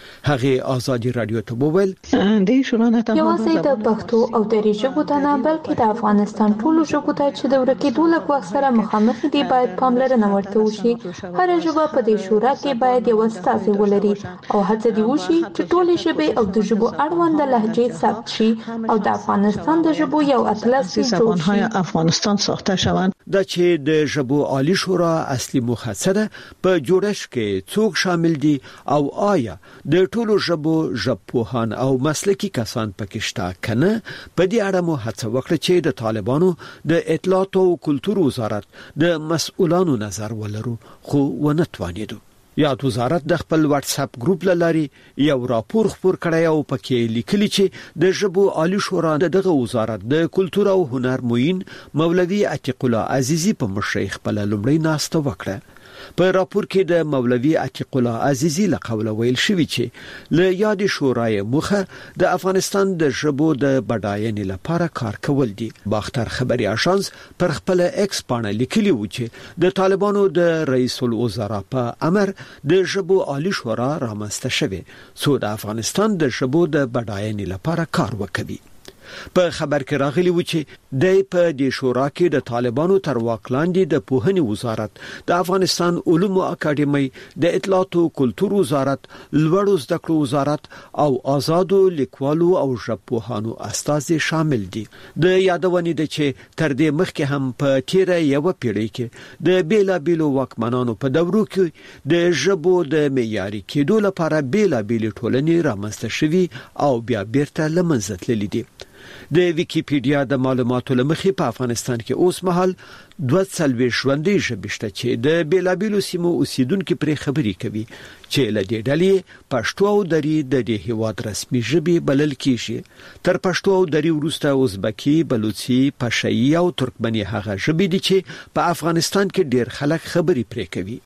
هغه آزادي رادیو ته وویل د شورا نه ته یوازې د پښتو او دري ژبو ته نه بلکې د افغانستان ټولو ژبو ته چې د ورکېدو له ګواښ سره مخامخ دي باید پاملرنه ورته وشي. هر ژبه په دې شورا کې باید یو استازی ولري او هڅه دی وشي چې ټولې ژبې او د ژبو اړوند لهجې ثبت شي او د افغانستان د ژبو یو اطلس جوړ شي. افغانستان ساخته شوند د چې د ژبو عالی شورا اصلي موخه سره په جوړښت کې څوک شامل دي او آیا د ټولو ژبو ژبپوهان او مسلکي کسان پکې شته کنه. په دې اړه مو هڅه وکړه چې د طالبانو د اطلاعات او کلتور وزارت د مسؤلانو نظر ولرو خو ونه توانیدو. یاد وزارت د خپل واتس اپ ګروپ لاري یو راپور خبر کړی او پکې لیکلي چې د ژبو عالی شورا دغه وزارت د کلتور او هنر موین مولوي عتیق الله عزیزی په مشرۍ خپل لومړی ناسته وکړه. په راپور کې د مولوي عتیق الله عزیزی له قوله ویل شوی چې له یاد شورای مخه د افغانستان د ژبو د بډاینې لپاره کار کول دي. باختر خبري اژانس پر خپل ایکس باندې لیکلی و چې د طالبانو د رئیس الوزرا په امر د ژبو عالی شورا رامنځته شوی څو د افغانستان د ژبو د بډاینې لپاره کار وکړي. په خبر کې راغلی و چې د په دې شورا کې د طالبانو تر واک لاندې د پوهنې وزارت د افغانستان علومو اکاډمي د اطلاعات او کلتور وزارت لوړو زده کړو وزارت او آزادو لیکوالو او ژبپوهانو استازي شامل دي. د یادونې ده چې تر دې مخکې هم په تیره یو پیړۍ کې د بیلابیلو واکمنانو په دورو کې د ژبو د معیاري کېدو لپاره بیلابیل ټولنې رامنځته شوي او بیا بیرته له منځه تللي دي. د ویکیپیډیا د معلوماتو لمخې په افغانستان کې اوس مهال دوه څلوېښت ژوندۍ ژبې شته چې د بیلابیلو سیمو اوسیدونکو پرې خبرې کوي چې له دې ډلې پښتو او دري د دې هیواد رسمي ژبې بلل کیږي. تر پښتو او دري وروسته ازبکی، بلوچي، پشايي او ترکمني هغه ژبې دي چې په افغانستان کې ډېر خلک خبرې پرې کوي.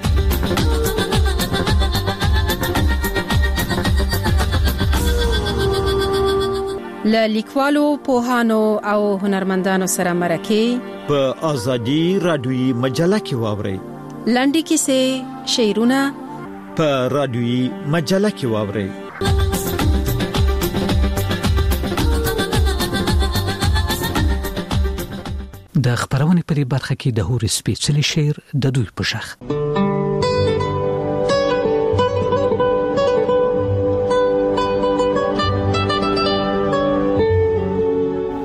له لیکوالو، پوهانو او هنرمندانو سره مرکه په آزادي رادیوي مجله کې واوري. لنډي کیسې، شعرونه په رادیوي مجله کې واوري. د خبرونې په برخه کې د هوري سپیشل شعر د دوی په شخ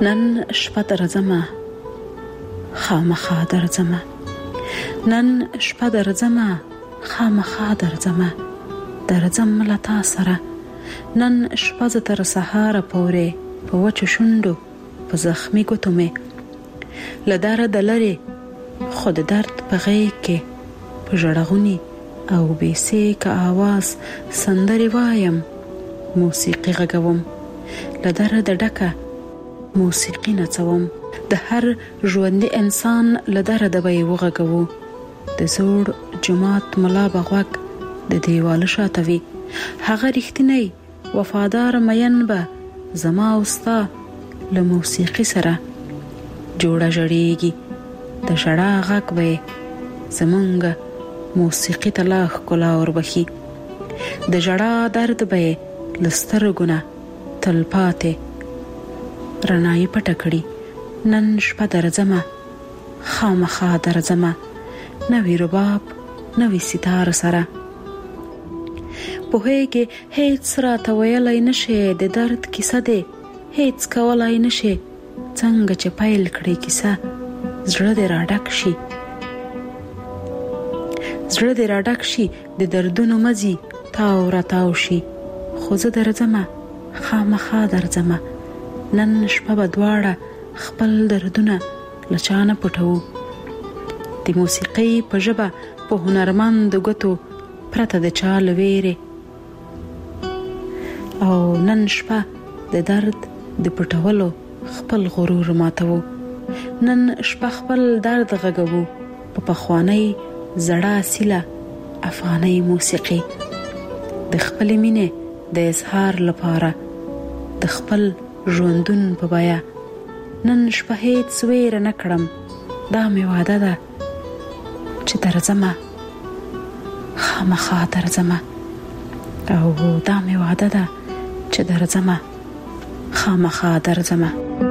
نن شپه درځمه خامخا درځمه نن شپه درځمه خامخا درځمه درځم له تا سره نن شپه ز تر سهار پورې په وچو شونډو په زخمي ګوتو مې له درده لرې خو د درد په غېږ کې په ژړغوني او بې سیکه آواز سندرې وایم موسیقي غږوم له درده ډکه موسیقي نڅوم د هر ژوندي انسان له درده به یې وغږوو د زوړ جومات ملا به غوږ د دیواله شاته وي هغه رښتینی وفادار مین به زما او ستا له موسیقي سره جوړه ژړېږي د ژړا غږ به زمونږ موسیقي ته لا ښکلا وربښي د ژړا درد به یې له سترګو نه تلپاتې رڼایي پټه کړي نن شپه درځمه خامخا درځمه نوی رباب نوی ستار سره پوهېږې هیڅ راته ویلی نشې د درد کیسه دی هیڅ کولی نشې څنګه چې پیل کړې کیسه زړه دې راډک شي زړه دې راډک شي د دردونو مزي تاو راتاو شي خو زه درځمه خامخا درځمه نن شپه به دواړه خپل دردونه له چا نه پټوو د موسیقۍ په ژبه په هنرمند ګوتو پرته د چا له ویرې او نن شپه د درد د پټولو خپل غرور ماتوو نن شپه خپل درد غږوو په پخوانۍ زړه اصیله افغانۍ موسیقي د خپلې مینې د اظهار لپاره د خپل ژوندون په بیه نن شپه هیڅ ویره نه کړم دا مې وعده ده چې درځمه خامخا درځمه او دا مې وعده ده چې درځمه خامخا درځمه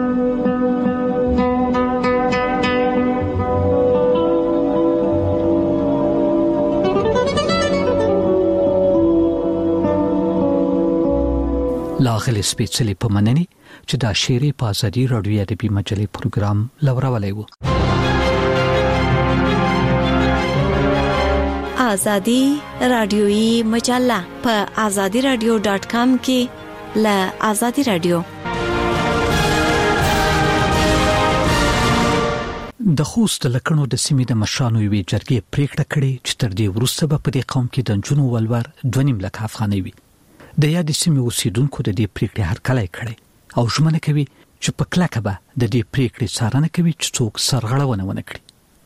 لاغلی سپیڅلی په منني چې دا شيري په ازادي رادیو ادبي مجلې پروګرام لورولای وو ازادي رادیوي مجله په ازادي رادیو ډاټ کام کې ل ازادي رادیو د خوست لکړو د سیمې د مشرانو یوې جرګې پریکړه کړې چې تر دې وروسته به په دې قوم کې د جنونو ولور دوه نیم لک افغانۍ وي د یاد سیمې اوسیدونکو د دې پریکړې هرکلی کړي او ژمنه کوي چې په کلکه به د دې پریکړې څارنه کوي چې څوک سرغړونه ونه کړي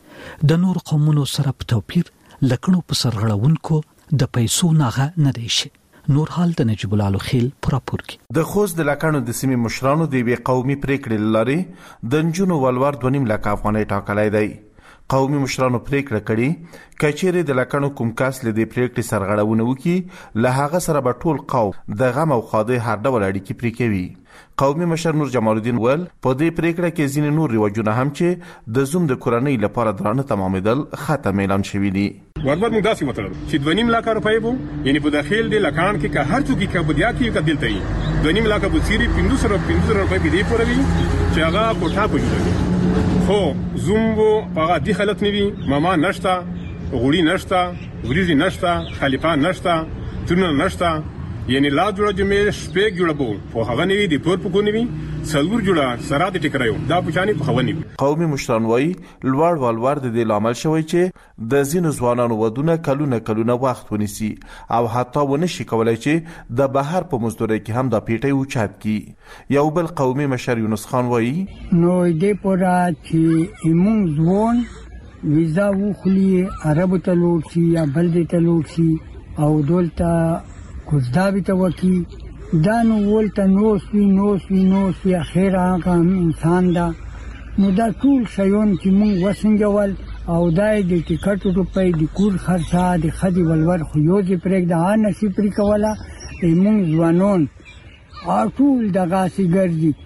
د نور قومونو سره په توپیر لکړو په سرغړونکو د پیسو ناغه نه دی شي نور حال د نجیب الله خیل پراپور کې د خوست د لکړو د سیمې مشرانو د وی قومي پریکړې لاري د جنونو ولور دوه نیم لک افغانۍ ټاکلای دی قومي مشرانو پریکړه کړې کچېره د لکړو کوم کس له دې پریکړې سرغړونه وکي له هغه سره به ټول قوم د غم او خاده هر ډول اړیکې پرې کوي قومي مشر نور جمال الدین ول په دې پریکړه کې ځینې نور ریواجونه هم چې د زوم د کورنۍ لپاره درانه تمامېدل ختم اعلان شوی دي وربد موږ داسې وتل چې دوه نیم لک روپۍ وو یعنی په داخل د لکان کې که هر څوک کې بدیا کې کدل ته دوه نیم لک په سری پنځه سره پنځه روپۍ په دې پورې چې هغه کوټه په جوړوي خو زوم وو هغه د خلک نیوي ماما نشتا غوړي نشتا وريجي نشتا خلیفہ نشتا تونه نشتا یعنی لا جوړه جمع شپږ جوړه بو په هغه نیوي د پور په کونی څلور جوړه سره د ټکرایو دا پوښانی په خونی قومي مشران وای لوړ والوړ د لامل شوی چې د زینو ځوانانو ودونه کلونه کلونه وخت ونیسي او حتی ونه شي کولای چې د بهر په مزدوري کې هم د پیټي اوچات کی یو بل قومي مشر یونس خان وای نو دې پورا چې ایمون ځوان ویزا وخلی عربو ته لوټي یا بلدې ته لوټي او دولته کوزدابي ته وکی دا نو ولته نوسوي نوسوي نوسوي اخر هغه انسان دا نو دا ټول شیون چې مونږ وسنګول او دای د ټیکټ روپۍ د کور خرڅه د خدي ولور خو یو دې پرېګ د ان سی پرې کوله مونږ ځوانون ټول دغه سی ګرځي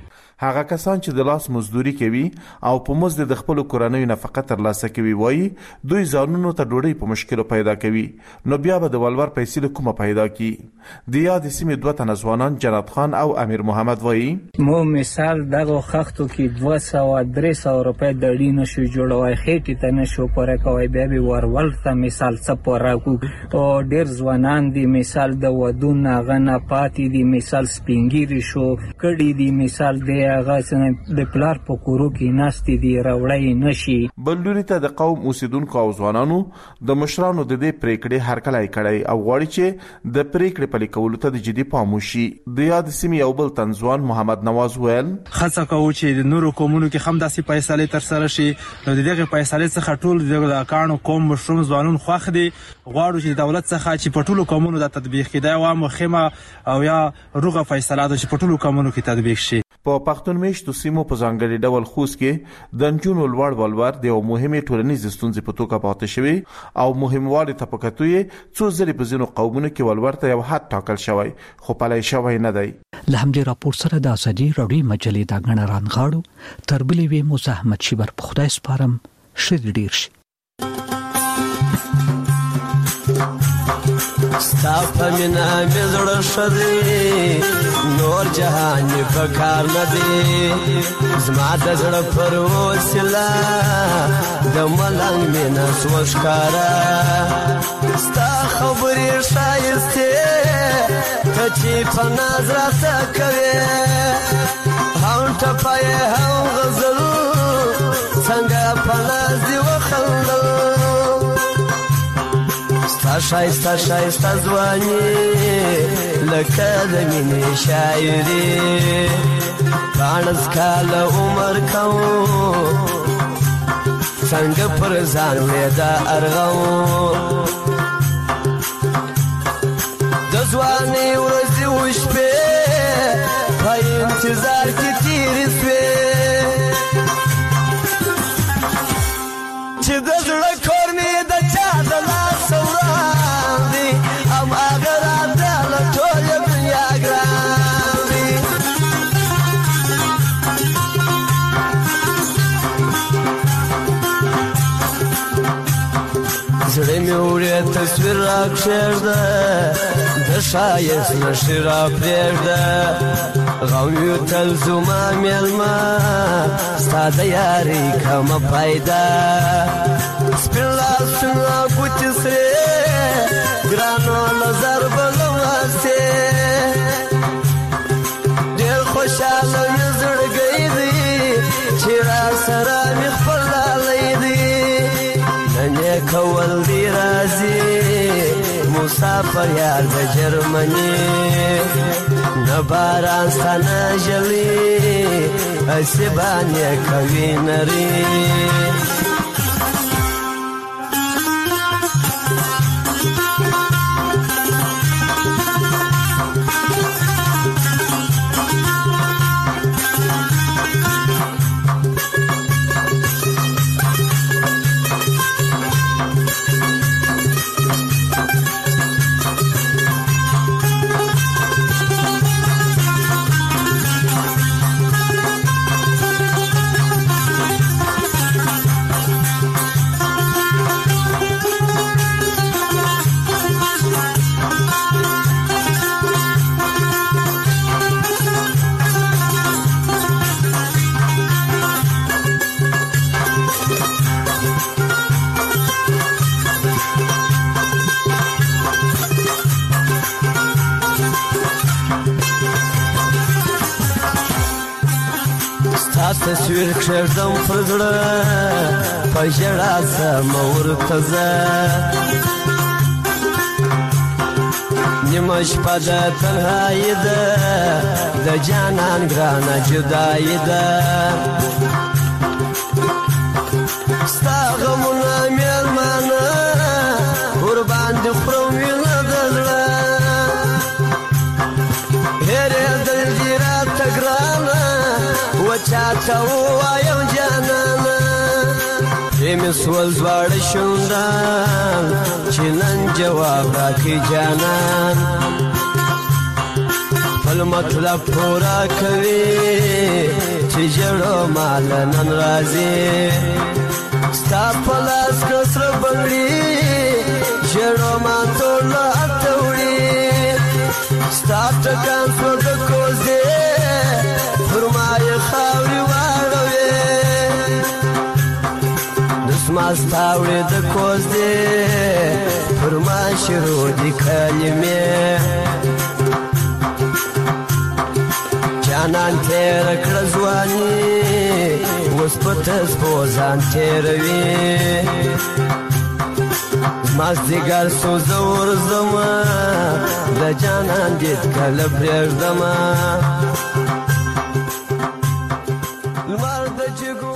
هغه کسان چې د لاس مزدوري کوي او په مزد د خپل کورنۍ نفقه ترلاسه کوي وایي دوی ځانونو ته ډوډۍ په مشکل پیدا کوي، نو بیا به د ولور پیسې له کومه پیدا کی؟ د یاد سیمې دوه تنه ځوانان جنت خان او امیر محمد وایي مو مثال دغه خښتو کې دوه سوه درې سوه روپۍ د ډي نشو جوړوای، خېټې ته نشو پوره کوی، بیا به ورول ته مثال څه پوره کړو. او ډېر ځوانان دي مثال د ودون هغه نه پاتې دي، مثال سپینګیري شو کړي دي، مثال د هغه د پلار په کورو کې ناستې دي راوړی نشي. بل لوري ته د قوم اوسیدونکو او ځوانانو د مشرانو د دې پریکړې هرکلی کړی او غواړي چې د پریکړې پلي کولو ته د جدي پام وشي. د یاد سیمې یو بل تنځوان محمد نواز ویل خڅه کوو چې د نورو قومونو کې هم داسې فیصلې ترسره شي، نو د دغه فیصلې څخه ټول د کانو قوم مشروم ځوانون خوښ دي. غواړو چې دولت څخه چې په ټولو قومونو د تطبیق کېدای و مخمه او یا روغه فیصله ده چې په ټولو قومونو کې تطبیق شي. په پښتون میشتو سیمو په ځانګړي ډول خوست کې د نجونو لوړ ولور د یو مهمې ټولنیزې ستونزې په توګه پاتې شوی او مهموالي ته په کتو یې څو ځلې په ځینو قومونو کې ولور ته یو حد ټاکل شوی خو پلی شوی نه دی. له همدې راپور سره د ازادي راډیو مجلې دا غڼه رانغاړو تر بلې وې موسی احمد شیبر په خدای سپارم شری ډیر شي. ستا په مینا مې زړه ښه دی، نور جهان مې په کار نه دی، زما د زړه پر وسیله د ملنګ مینه سوه ښکاره. ستا خبرې ښایستې ته چې په ناز راته کوې، هم ټپه یې هم غزل څنګه په ناز دې وخندل. ستا ښایسته ښایسته ځواني لکه د مینې شاعري، پاڼس کاله عمر کوم څنګه پر ځان مې دا ارغوم. د ځوانۍ ورځې وشپې په انتظار کې تېرې سوې، چې د زړه کور مې د چا د لاس وړاندې هم هغه راته له ټوله دنیا ګران دی. زړه مې وړې تصویر راکښېږده، د ښایست نښې راپرېږده، غم یو تل زما مېلمه ستا د یارۍ کمه پیدا. سپین لاسونه ګوتې سرې ګرانو له ضربه له واسې، ډېر خوشحاله مې زړګی دی چې راسره مې خپل لالی دی. نن یې کول دی راځي مسافر یار د جرمني، نه باران ستا نه ژړي هسې باندې کوي نري. تصویر کښېږدم پر زړه په ژړا ځم ورته زه، نیمه شپه د تنهایي ده د جانان ګرانه جدایي ده. ستا غمونه مېلمانه ورباندې خورم وینه د زړه، هېرېدل دي راته ګرانه وچاته ووایم جانانه. پرې مې سول دواړه شونډان چې نن جواب راکړي جانان، خپل مطلب پوره کوي چې جوړو مال نن راځي ستا په لاس کسر بنګړي جوړو ما ټول اتوړي ستا ټکان څو د کوزه فرمای خاوري واړوي دسما ستاوړي د کوزه فرمای شروع دي کلمه جانان تیر کړه ځواني اوس په تاسو ځان تیروي مازدیګر سوزور زما د جانان دې کله پرېږدم